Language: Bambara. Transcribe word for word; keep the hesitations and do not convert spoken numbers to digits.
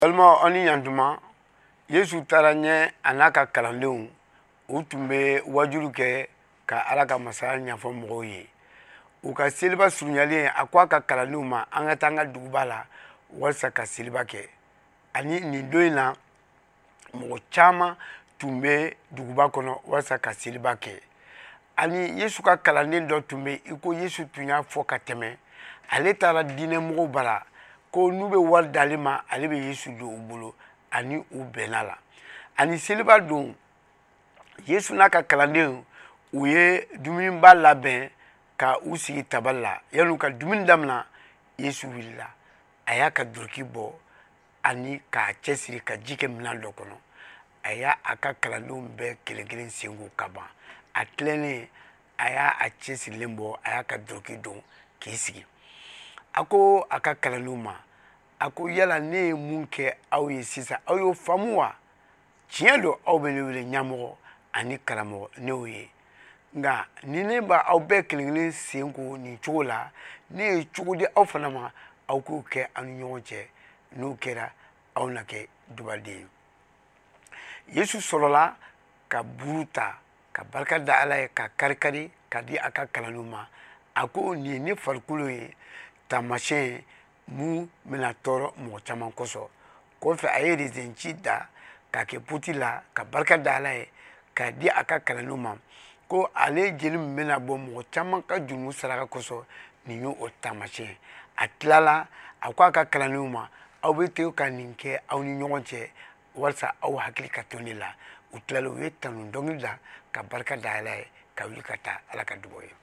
Alma ani yantuma Yesu taara ɲɛ a n'a ka kalandenw u tun bɛ wajulu kɛ ka Ala ka masaya ɲɛfɔ mɔgɔw ye. U ka seliba surunyalen a ko a ka kalandenw ma an ka taa an ka duguba la walasa ka seliba kɛ. Ani nin don in na mɔgɔ caman tun bɛ duguba kɔnɔ walasa ka seliba kɛ. Ani Yesu ka kalanden dɔ tun bɛ i ko Yesu tun y'a fɔ ka tɛmɛ ale taara diinɛmɔgɔw bara ko n'u bɛ wari d'ale ma ale bɛ Yesu don u bolo ani u bɛnna la. Ani seliba don Yesu n'a ka kalandenw u ye dumuniba labɛn ka u sigi tabali la. Yan'u ka dumuni daminɛ Yesu wulila a y'a ka duloki bɔ ani k'a cɛsiri ka ji kɛ minɛn dɔ kɔnɔ. A y'a a ka kalandenw bɛɛ kelen kelen senko ka ban. A tilennen a y'a a cɛsirilen bɔ a y'a ka duloki don k'i sigi. A ko a ka kalandenw ma a ko yala ne ye mun kɛ aw ye sisan aw y'o faamu wa? Tiɲɛ don aw bɛ ne wele ɲɛmɔgɔ ani karamɔgɔ ne y'o ye. Nka ni ne ba aw bɛɛ kelen kelen senko nin cogo la ne ye cogo di aw fana ma aw k'o kɛ aw ni ɲɔgɔn cɛ n'o kɛra aw na kɛ dubaden ye. Yesu sɔrɔla ka buru ta ka barika da Ala ye ka kari kari ka di a ka kalandenw ma. A ko nin ye ne farikolo ye taamasiyɛn mun bɛna tɔɔrɔ mɔgɔ caman kosɔn. Kɔfɛ a ye rezenci da k'a kɛ poti la ka barika da Ala ye k'a di a ka kalandenw ma ko ale jeli min bɛna bɔ mɔgɔ caman ka jurumu saraka kosɔn nin y'o taamasiyɛn. A tilala a ko a ka kalandenw ma aw bɛ to ka nin kɛ aw ni ɲɔgɔn cɛ walasa aw hakili ka to ne la. U tilala u ye tanu dɔnkili da ka barika da Ala ye ka wuli ka taa Ala ka dugawu ye.